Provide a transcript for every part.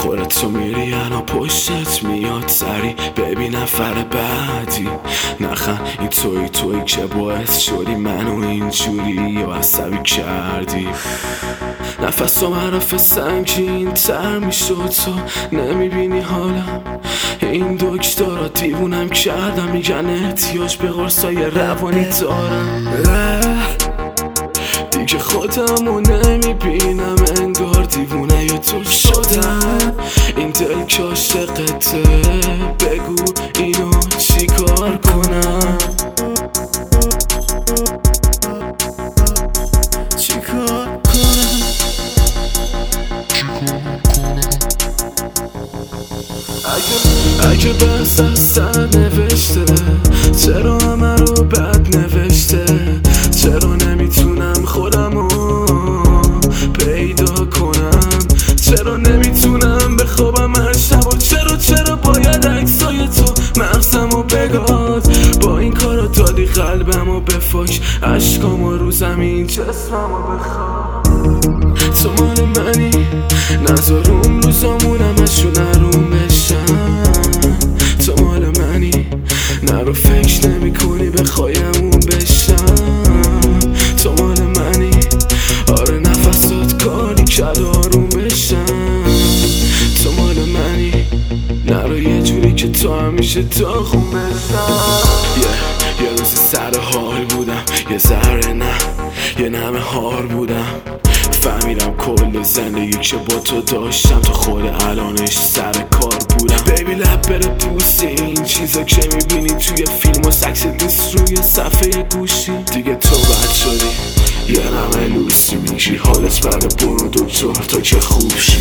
خودتو میری انا پشتت میاد سری ببین نفر بعدی نخن این توی که باعث شدی منو اینجوری یا عصبی کردی نفسم حرف سنگین تر میشد تو نمیبینی حالم این دکترها دیوونم کردم میگن احتیاج به قرصای روانی دارم دیگه خودمو نمیبینم انگار دیوونه یا تو شدم این دل که عاشقته بگو اینو چی کار کنم چی کار کنم اگه بس از سر نوشته چرا همه رو بد نوشته چرا نمیتونم خودمو پیدا کنم چرا نمیتونم بخوابم هر شب و چرا باید عکسای تو مغزمو بگاد با این کارا دادی قلبمو بفاش عشقامو رو زمین جسممو بخواد تو مال منی نذار اون روزامونم اشو نروم بشم تو مال منی نرو فکر نمی کنی بخوایمون بشم تو مال منی آره نفسات کاری کرد آروم بشم تو مال منی نرو یه جوری که تو همیشه تا خون بشم یه روز سر حال بودم یه ذره نه یه نمه هار بودم فهمیدم کل زندگی که با تو داشتم تو خود الانش سر کار بودم بیبی لب بره پوسی این چیزا که میبینی توی فیلم و سکس نیست روی صفحه گوشی دیگه تو بد شدی یه نمه لوسی میگی حالت بره برو دکتر تا که خوب شی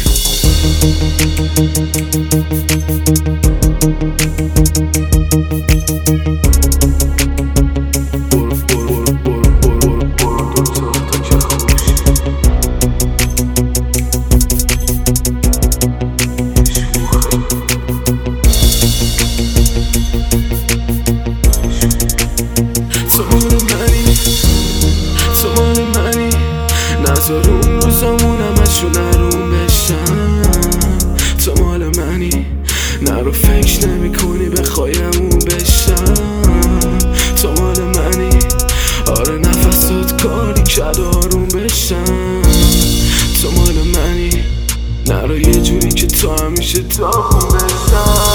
نذار اون روزامونم اشو نروم بشم تو مال منی نرو فکر نمی کنی بخوایمون بشم تو مال منی آره نفسات کاری کرد آروم بشم تو مال منی نرو یه جوری که تو همیشه تا خون بشم